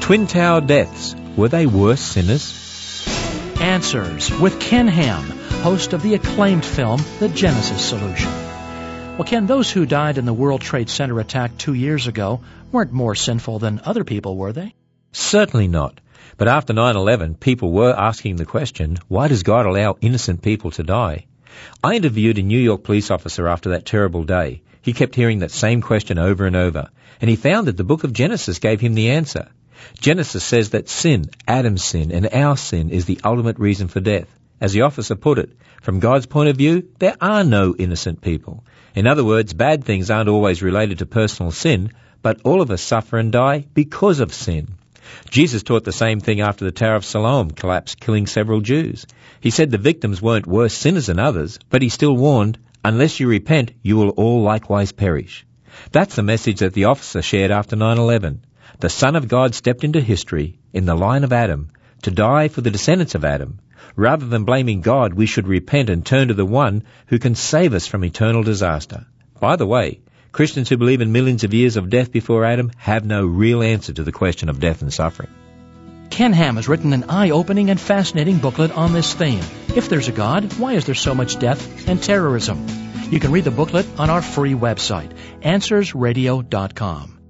Twin Tower deaths, were they worse sinners? Answers with Ken Ham, host of the acclaimed film, The Genesis Solution. Well, Ken, those who died in the World Trade Center attack 2 years ago weren't more sinful than other people, were they? Certainly not. But after 9/11, people were asking the question, why does God allow innocent people to die? I interviewed a New York police officer after that terrible day. He kept hearing that same question over and over, and he found that the book of Genesis gave him the answer. Genesis says that sin, Adam's sin, and our sin is the ultimate reason for death. As the officer put it, from God's point of view, there are no innocent people. In other words, bad things aren't always related to personal sin, but all of us suffer and die because of sin. Jesus taught the same thing after the Tower of Siloam collapsed, killing several Jews. He said the victims weren't worse sinners than others, but he still warned, unless you repent, you will all likewise perish. That's the message that the officer shared after 9/11. The Son of God stepped into history, in the line of Adam, to die for the descendants of Adam. Rather than blaming God, we should repent and turn to the one who can save us from eternal disaster. By the way, Christians who believe in millions of years of death before Adam have no real answer to the question of death and suffering. Ken Ham has written an eye-opening and fascinating booklet on this theme. If there's a God, why is there so much death and terrorism? You can read the booklet on our free website, AnswersRadio.com.